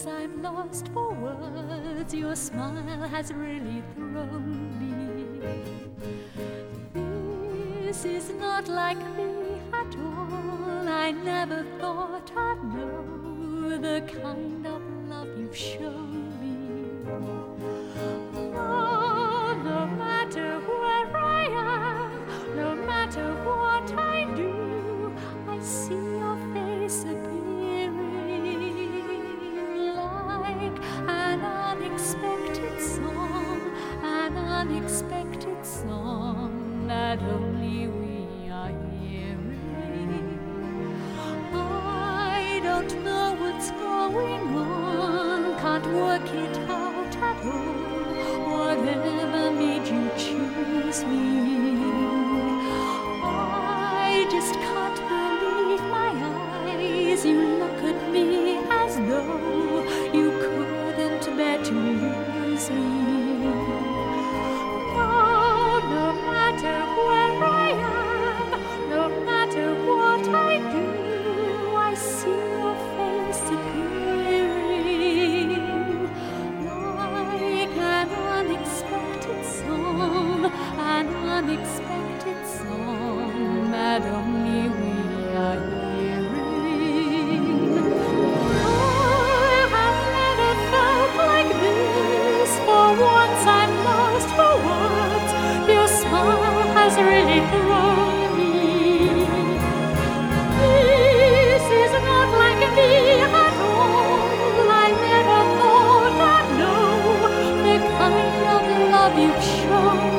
once I'm lost for words, your smile has really thrown me. This is not like me at all. I never thought I'd know the kind of love you've shown me. Oh, no matter where I am, no matter what I do, I see your face appearing like an unexpected song that only we are hearing. I don't know what's going on, can't work it out at all. Whatever made you choose me, I just can't believe my eyes. You look at me as though you couldn't bear to lose me. Oh, no matter where I am, no matter what I do, I see your face appearing like an unexpected song that only we are hearing. I have never felt like this. For once I'm lost for words. Your smile has really thrown me. This is not like me at all. I never thought I'd know the kind of love you've shown.